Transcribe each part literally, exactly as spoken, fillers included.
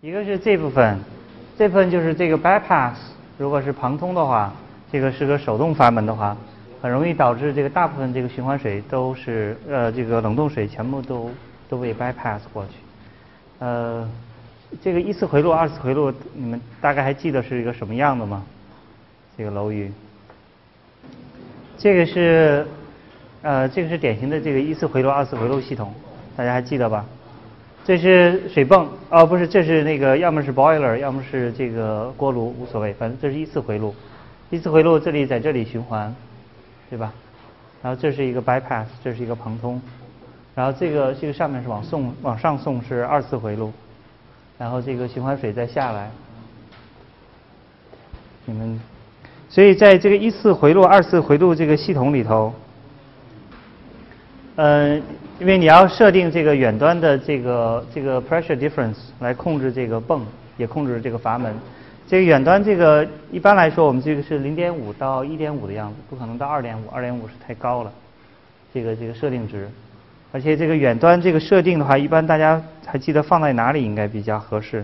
一个是这部分，这部分就是这个 bypass， 如果是旁通的话，这个是个手动阀门的话，很容易导致这个大部分这个循环水都是呃这个冷冻水全部都都被 bypass 过去。呃，这个一次回路、二次回路，你们大概还记得是一个什么样的吗？这个楼宇，这个是呃这个是典型的这个一次回路、二次回路系统，大家还记得吧？这是水泵，哦不是，这是那个要么是 boiler， 要么是这个锅炉，无所谓，反正这是一次回路。一次回路这里在这里循环，对吧？然后这是一个 bypass， 这是一个旁通，然后这个这个上面是往送往上送是二次回路，然后这个循环水再下来。你们，所以在这个一次回路、二次回路这个系统里头，呃，因为你要设定这个远端的这个这个 pressure difference 来控制这个泵，也控制这个阀门。这个远端这个一般来说我们这个是 零点五 到 一点五 的样子，不可能到 二点五， 二点五 是太高了，这个这个设定值。而且这个远端这个设定的话，一般大家还记得放在哪里应该比较合适？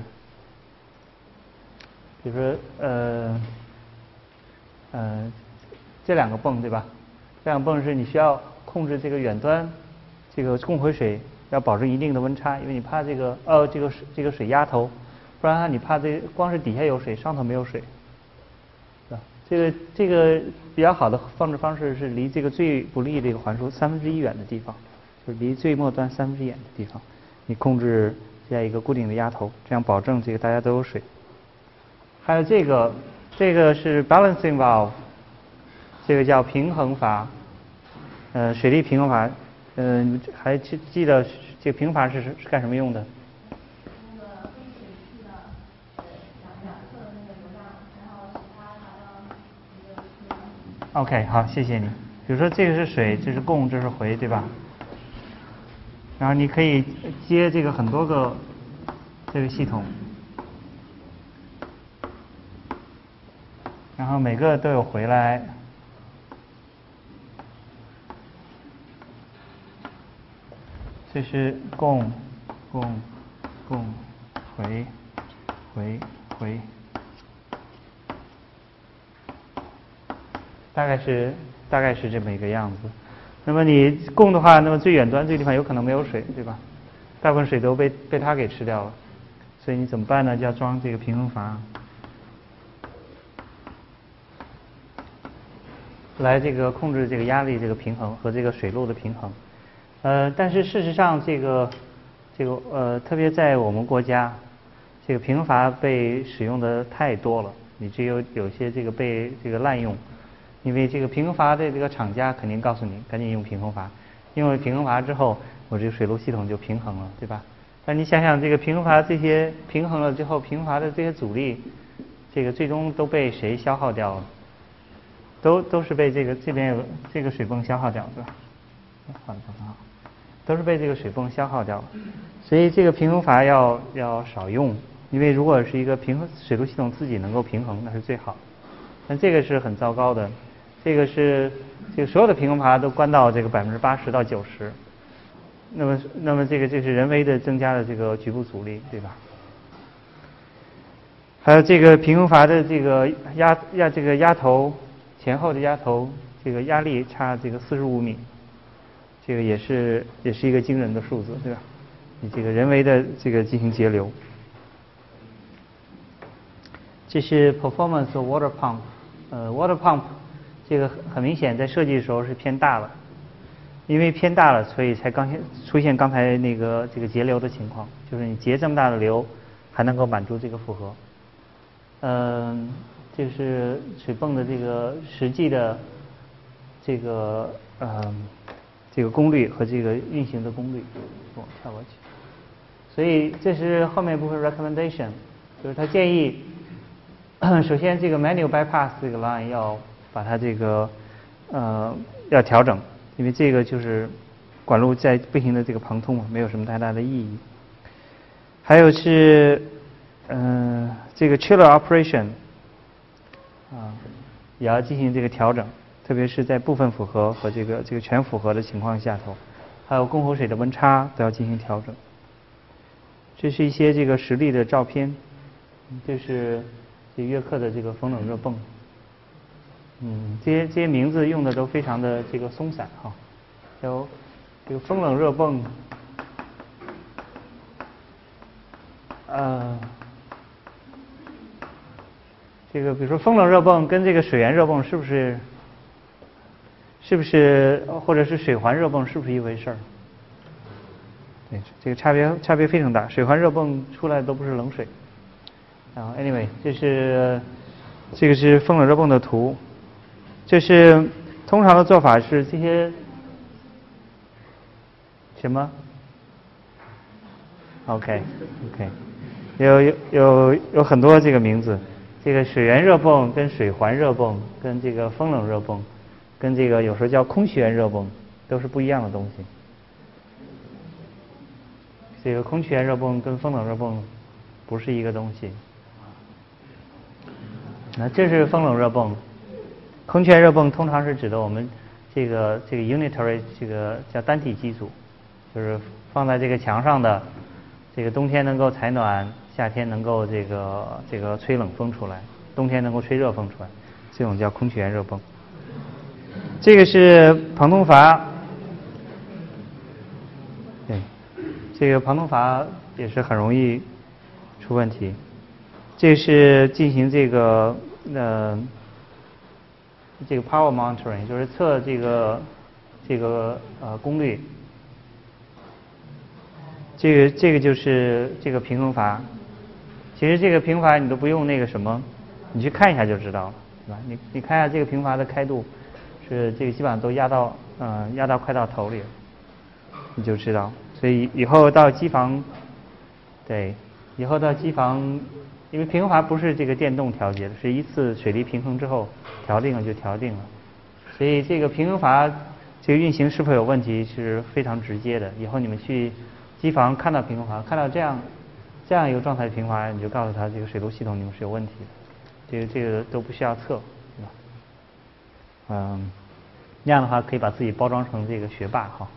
比如说呃呃这两个泵对吧？这两个泵是你需要控制这个远端这个供回水要保证一定的温差，因为你怕这个呃这个水这个水压头，不然你怕这光是底下有水，上头没有水，是吧？这个这个比较好的放置方式是离这个最不利这个环数三分之一远的地方，就是离最末端三分之一远的地方，你控制这样一个固定的压头，这样保证这个大家都有水。还有这个这个是 balancing valve， 这个叫平衡阀，呃水力平衡阀，嗯、呃、还记记得这个平衡阀是是干什么用的？OK， 好，谢谢你。比如说这个是水，这是供，这是回，对吧？然后你可以接这个很多个这个系统，然后每个都有回来。这是供，供，供，回，回，回。大概是大概是这么一个样子。那么你供的话，那么最远端这个地方有可能没有水，对吧？大部分水都被被它给吃掉了，所以你怎么办呢？就要装这个平衡阀，来这个控制这个压力这个平衡和这个水路的平衡。呃，但是事实上这个这个呃，特别在我们国家，这个平衡阀被使用的太多了，以至于有有些这个被这个滥用。因为这个平衡阀的这个厂家肯定告诉你赶紧用平衡阀，用了平衡阀之后，我这个水路系统就平衡了，对吧？但你想想这个平衡阀这些平衡了之后，平衡阀的这些阻力，这个最终都被谁消耗掉了？都都是被这个这边有这个水泵消耗掉，对吧？好的，很好，都是被这个水泵消耗掉了。所以这个平衡阀要要少用，因为如果是一个平衡水路系统自己能够平衡，那是最好的。但这个是很糟糕的。这个是这个所有的平衡阀都关到这个百分之八十到九十，那么那么这个就是人为的增加了这个局部阻力，对吧？还有这个平衡阀的这个压压这个压头前后的压头这个压力差这个四十五米，这个也是也是一个惊人的数字，对吧？你这个人为的这个进行节流。这是 performance water pump， 呃 water pump。这个很明显，在设计的时候是偏大了，因为偏大了，所以才刚出现刚才那个这个节流的情况，就是你节这么大的流，还能够满足这个负荷。嗯，这是水泵的这个实际的这个嗯这个功率和这个运行的功率，我跳过去。所以这是后面部分 recommendation， 就是他建议，首先这个 manual bypass 这个 line 要把它这个呃要调整，因为这个就是管路在不停的这个旁通，没有什么太大的意义。还有是嗯、呃、这个 chiller operation 啊也要进行这个调整，特别是在部分负荷和这个这个全负荷的情况下头，还有供活水的温差都要进行调整。 这是一些这个实例的照片，这是这约克的这个风冷热泵。嗯，这些这些名字用的都非常的这个松散哈，有这个风冷热泵，呃，这个比如说风冷热泵跟这个水源热泵是不是是不是或者是水环热泵是不是一回事儿？对，这个差别差别非常大，水环热泵出来都不是冷水。然后 anyway， 这是这个是风冷热泵的图。这是通常的做法是这些什么 ？OK OK， 有有有有很多这个名字，这个水源热泵跟水环热泵跟这个风冷热泵，跟这个有时候叫空气源热泵，都是不一样的东西。这个空气源热泵跟风冷热泵不是一个东西。那这是风冷热泵。空气源热泵通常是指的我们这个这个 unitary 这个叫单体机组，就是放在这个墙上的，这个冬天能够采暖，夏天能够这个这个吹冷风出来，冬天能够吹热风出来，这种叫空气源热泵。这个是庞通阀，对，这个庞通阀也是很容易出问题。这是进行这个呃。这个 power monitoring 就是测这个这个呃功率，这个这个就是这个平衡阀。其实这个平衡阀你都不用那个什么，你去看一下就知道了，对吧？你你看一下这个平衡阀的开度，是这个基本上都压到嗯、呃、压到快到头里了，你就知道。所以以后到机房，对，以后到机房。因为平衡阀不是这个电动调节的，是一次水力平衡之后调定了就调定了，所以这个平衡阀这个运行是否有问题是非常直接的。以后你们去机房看到平衡阀，看到这样这样一个状态的平衡阀，你就告诉他这个水路系统你们是有问题的，这个这个都不需要测，对吧？嗯，那样的话可以把自己包装成这个学霸哈，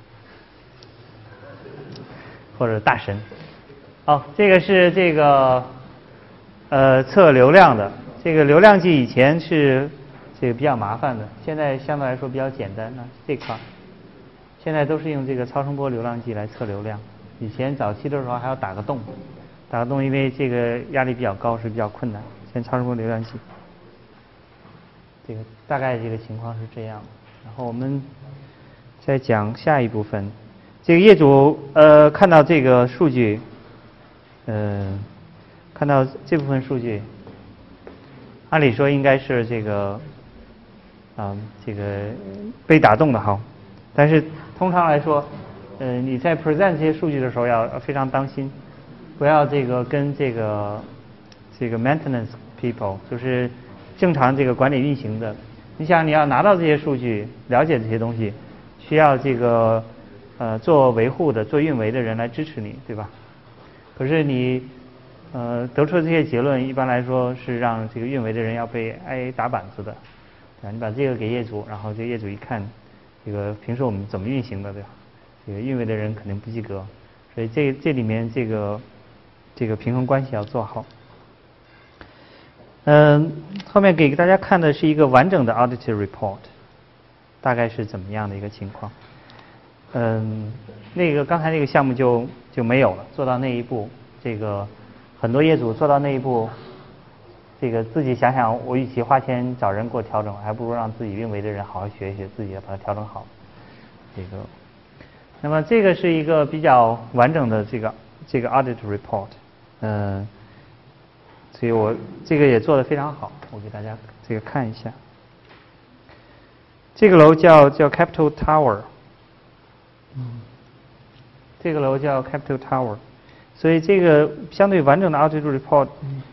或者大神。哦，这个是这个。呃，测流量的这个流量计以前是这个比较麻烦的，现在相对来说比较简单了。这块现在都是用这个超声波流量计来测流量，以前早期的时候还要打个洞，打个洞因为这个压力比较高是比较困难。现在超声波流量计，这个大概这个情况是这样。然后我们再讲下一部分，这个业主呃看到这个数据，嗯、呃。看到这部分数据，按理说应该是这个，啊、嗯，这个被打动的哈。但是通常来说，呃，你在 present 这些数据的时候要非常当心，不要这个跟这个这个 maintenance people， 就是正常这个管理运行的。你想你要拿到这些数据，了解这些东西，需要这个呃做维护的、做运维的人来支持你，对吧？可是你。呃，得出的这些结论，一般来说是让这个运维的人要被挨打板子的，对吧？你把这个给业主，然后这个业主一看，这个平时我们怎么运行的，对吧？这个运维的人肯定不及格，所以这这里面这个这个平衡关系要做好。嗯、呃，后面给大家看的是一个完整的 audit report， 大概是怎么样的一个情况？嗯，那个刚才那个项目就就没有了，做到那一步，这个。很多业主做到那一步，这个自己想想，我与其花钱找人给我调整，还不如让自己运维的人好好学一学，自己把它调整好。这个，那么这个是一个比较完整的这个这个 audit report， 嗯、呃，所以我这个也做得非常好，我给大家这个看一下。这个楼叫叫 Capital Tower， 嗯，这个楼叫 Capital Tower。所以这个相对完整的 audit report，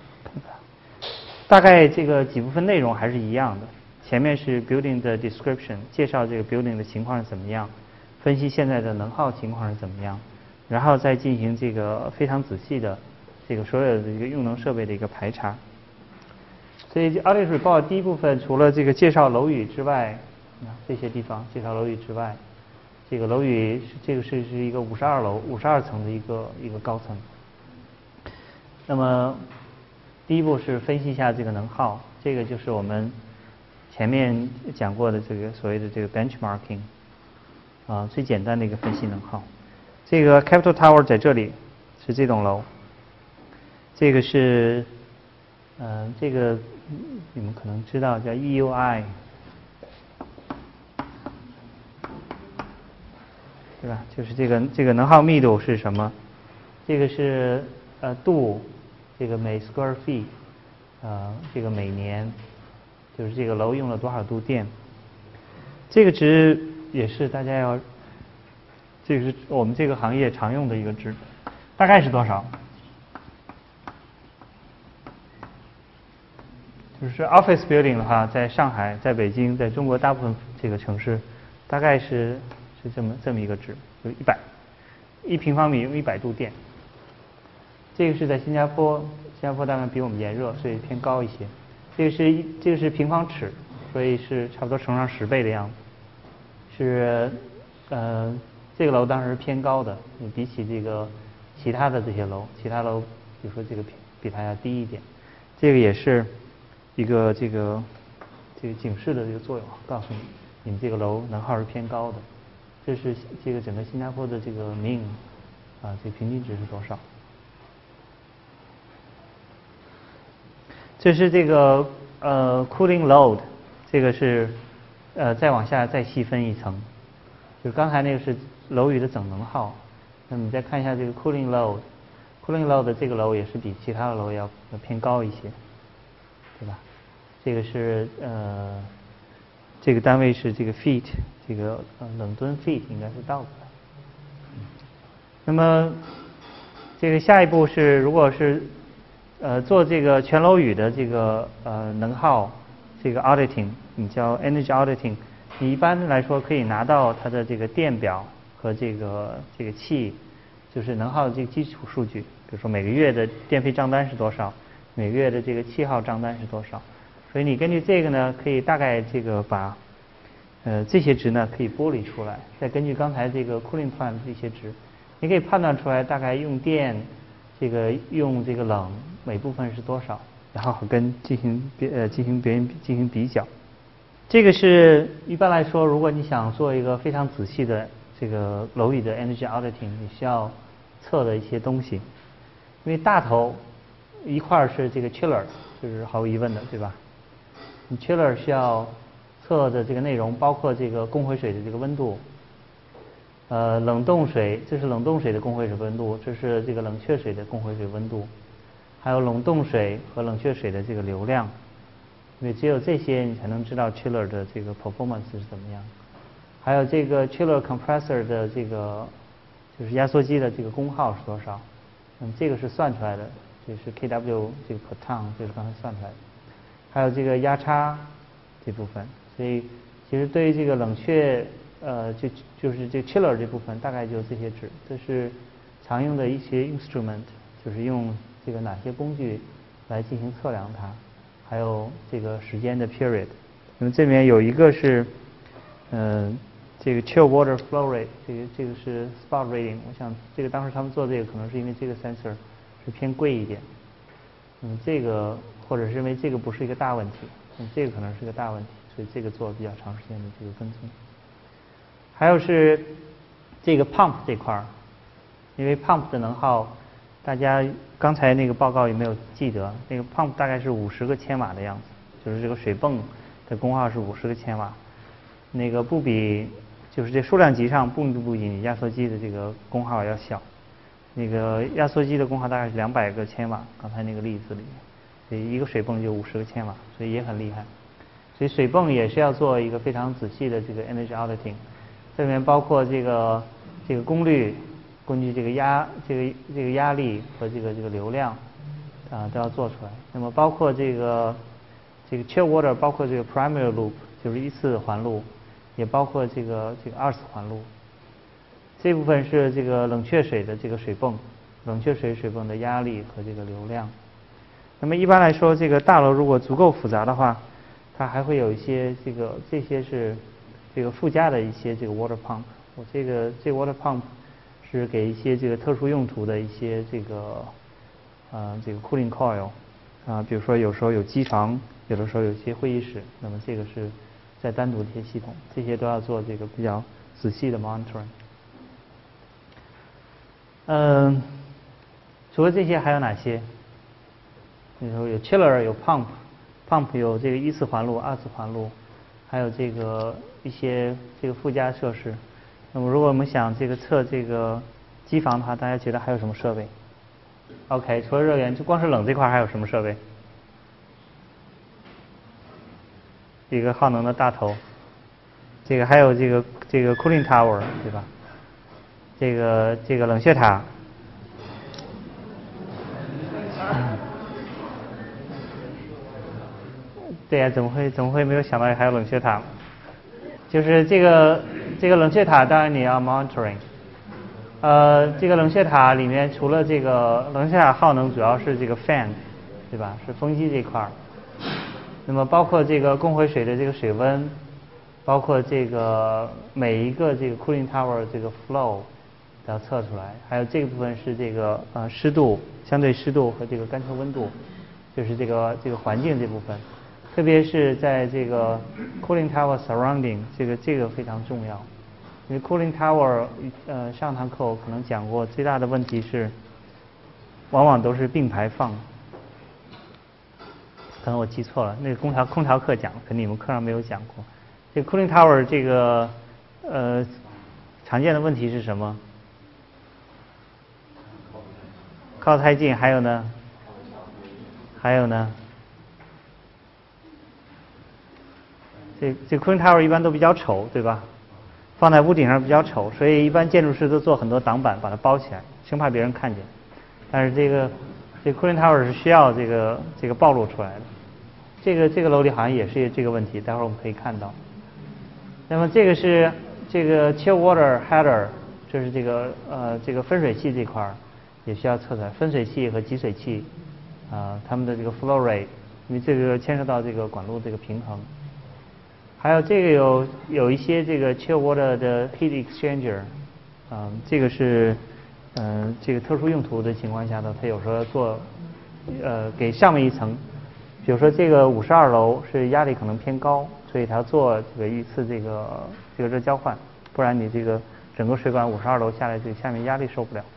大概这个几部分内容还是一样的。前面是 building 的 description， 介绍这个 building 的情况是怎么样，分析现在的能耗情况是怎么样，然后再进行这个非常仔细的这个所有的一个用能设备的一个排查。所以 audit report 第一部分除了这个介绍楼宇之外，这些地方介绍楼宇之外。这个楼宇，这个是是一个五十二楼、五十二层的一个一个高层， 那么第一步是分析一下这个能耗，这个就是我们前面讲过的这个所谓的这个 benchmarking 啊，最简单的一个分析能耗。这个 Capital Tower 在这里是这栋楼，这个是呃这个你们可能知道叫 E U I。对吧？就是这个这个能耗密度是什么？这个是呃度，这个每 square feet， 呃这个每年就是这个楼用了多少度电。这个值也是大家要，这个是我们这个行业常用的一个值，大概是多少？就是 office building 的话，在上海、在北京、在中国大部分这个城市，大概是。是这么这么一个值，就一百，一平方米用一百度电。这个是在新加坡，新加坡当然比我们炎热，所以偏高一些。这个是这个是平方尺，所以是差不多乘上十倍的样子。是呃，这个楼当时是偏高的，比起这个其他的这些楼，其他楼比如说这个比比它要低一点。这个也是一个这个这个警示的这个作用，告诉你你们这个楼能耗是偏高的。这是这个整个新加坡的这个 mean 啊，这平均值是多少？这是这个呃 cooling load， 这个是呃再往下再细分一层，就刚才那个是楼宇的总能耗，那么你再看一下这个 cooling load，cooling load 的这个楼也是比其他的楼要要偏高一些，对吧？这个是呃这个单位是这个 feet。这个呃冷吨 feet 应该是倒过来。那么这个下一步是，如果是呃做这个全楼宇的这个呃能耗这个 auditing， 你叫 energy auditing， 你一般来说可以拿到它的这个电表和这个这个气，就是能耗的这个基础数据，比如说每个月的电费账单是多少，每个月的这个气耗账单是多少，所以你根据这个呢，可以大概这个把。呃，这些值呢可以剥离出来，再根据刚才这个 cooling plan 这些值，你可以判断出来大概用电，这个用这个冷每部分是多少，然后跟进行别呃进行别人进行比较。这个是一般来说，如果你想做一个非常仔细的这个楼宇的 energy auditing， 你需要测的一些东西，因为大头一块是这个 chiller， 就是毫无疑问的，对吧？你 chiller 需要。测的这个内容包括这个供回水的这个温度，呃，冷冻水，这是冷冻水的供回水温度，这是这个冷却水的供回水温度，还有冷冻水和冷却水的这个流量，因为只有这些你才能知道 chiller 的这个 performance 是怎么样。还有这个 chiller compressor 的这个就是压缩机的这个功耗是多少，那么这个是算出来的，这是 K W 这个 per ton， 这是刚才算出来的。还有这个压差这部分。所以，其实对于这个冷却，呃，就就是这 chiller 这部分，大概就这些值。这是常用的一些 instrument， 就是用这个哪些工具来进行测量它，还有这个时间的 period。那么这里面有一个是，嗯、呃，这个 chill water flow rate， 这个这个是 spot rating。我想这个当时他们做这个，可能是因为这个 sensor 是偏贵一点。嗯，这个或者是因为这个不是一个大问题，嗯，这个可能是个大问题。所以这个做比较长时间的这个跟踪。还有是这个 pump 这块儿，因为 pump 的能耗，大家刚才那个报告有没有记得？那个 pump 大概是五十个千瓦的样子，就是这个水泵的功耗是五十个千瓦，那个不比就是这数量级上不不比你压缩机的这个功耗要小。那个压缩机的功耗大概是两百个千瓦，刚才那个例子里，所以一个水泵就五十个千瓦，所以也很厉害。所以水泵也是要做一个非常仔细的这个 energy auditing， 这里面包括这个这个功率，根据这个压这个这个压力和这个这个流量啊、呃、都要做出来。那么包括这个这个 chill water， 包括这个 primary loop， 就是一次环路，也包括这个这个二次环路。这部分是这个冷却水的这个水泵，冷却水水泵的压力和这个流量。那么一般来说，这个大楼如果足够复杂的话，它还会有一些这个这些是这个附加的一些这个 water pump。我这个这个 water pump 是给一些这个特殊用途的一些这个呃这个 cooling coil 啊，比如说有时候有机房，有的时候有些会议室，那么这个是再单独的一些系统，这些都要做这个比较仔细的 monitoring。嗯，除了这些还有哪些？比如说有 chiller 有 pump，pump 有这个一次环路、二次环路，还有这个一些这个附加设施。那么如果我们想这个测这个机房的话，大家觉得还有什么设备 ？OK， 除了热源，就光是冷这块还有什么设备？一个耗能的大头，这个还有这个这个 cooling tower 对吧？这个这个冷却塔。对呀、啊，怎么会怎么会没有想到还有冷却塔？就是这个这个冷却塔，当然你要 monitoring。呃，这个冷却塔里面除了这个冷却塔耗能主要是这个 fan， 对吧？是风机这块儿。那么包括这个供回水的这个水温，包括这个每一个这个 cooling tower 这个 flow 都要测出来，还有这个部分是这个呃湿度、相对湿度和这个干湿温度，就是这个这个环境这部分。特别是在这个 cooling tower surrounding 这个这个非常重要，因为 cooling tower 呃上堂课我可能讲过，最大的问题是往往都是并排放，可能我记错了，那个空调空调课讲，可能你们课上没有讲过。这个 cooling tower 这个呃常见的问题是什么？靠太近，还有呢？还有呢？这这 cooling tower 一般都比较丑，对吧？放在屋顶上比较丑，所以一般建筑师都做很多挡板把它包起来，生怕别人看见。但是这个这个 cooling tower 是需要这个这个暴露出来的。这个这个楼里好像也是这个问题，待会儿我们可以看到。那么这个是这个 chill water header， 就是这个呃这个分水器这块儿也需要测出来，分水器和集水器啊、呃、它们的这个 flow rate， 因为这个牵涉到这个管路这个平衡。还有这个有有一些这个 chill water 的 heat exchanger， 嗯、呃，这个是嗯、呃、这个特殊用途的情况下呢，它有时候做呃给上面一层，比如说这个五十二楼是压力可能偏高，所以它要做这个一次这个这个热交换，不然你这个整个水管五十二楼下来，这个下面压力受不了。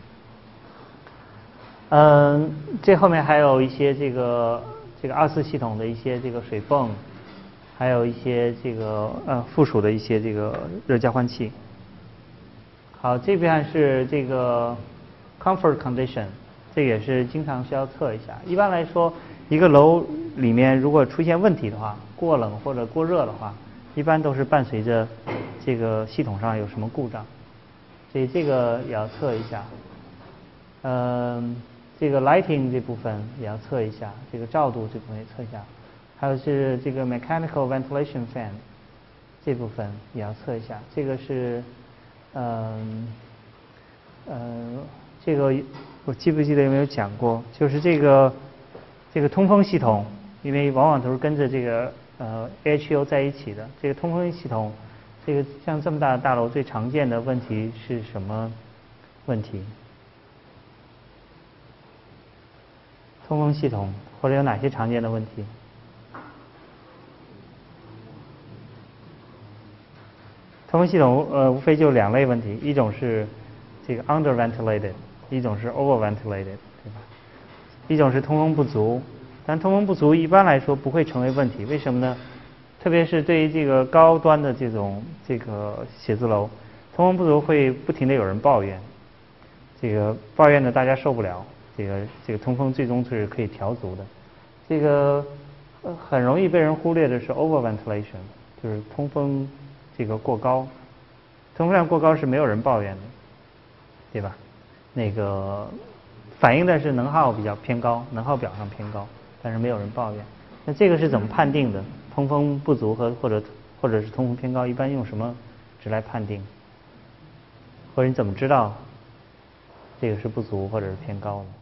嗯、呃，这后面还有一些这个这个二次系统的一些这个水泵。还有一些这个呃附属的一些这个热交换器。好，这边是这个 comfort condition， 这也是经常需要测一下。一般来说，一个楼里面如果出现问题的话，过冷或者过热的话，一般都是伴随着这个系统上有什么故障，所以这个也要测一下。嗯、呃，这个 lighting 这部分也要测一下，这个照度这部分也测一下。还有是这个 mechanical ventilation fan 这部分也要测一下，这个是，嗯，呃，这个我记不记得有没有讲过？就是这个这个通风系统，因为往往都是跟着这个呃 A H U 在一起的。这个通风系统，这个像这么大的大楼最常见的问题是什么问题？通风系统或者有哪些常见的问题？通风系统呃无非就两类问题，一种是这个 under ventilated， 一种是 over ventilated， 对吧？一种是通风不足，但通风不足一般来说不会成为问题，为什么呢？特别是对于这个高端的这种这个写字楼，通风不足会不停的有人抱怨，这个抱怨的大家受不了，这个这个通风最终是可以调足的。这个呃很容易被人忽略的是 over ventilation， 就是通风这个过高，通风量过高是没有人抱怨的，对吧？那个反映的是能耗比较偏高，能耗表上偏高，但是没有人抱怨。那这个是怎么判定的？通风不足和或者或者是通风偏高，一般用什么值来判定？或者你怎么知道这个是不足或者是偏高的？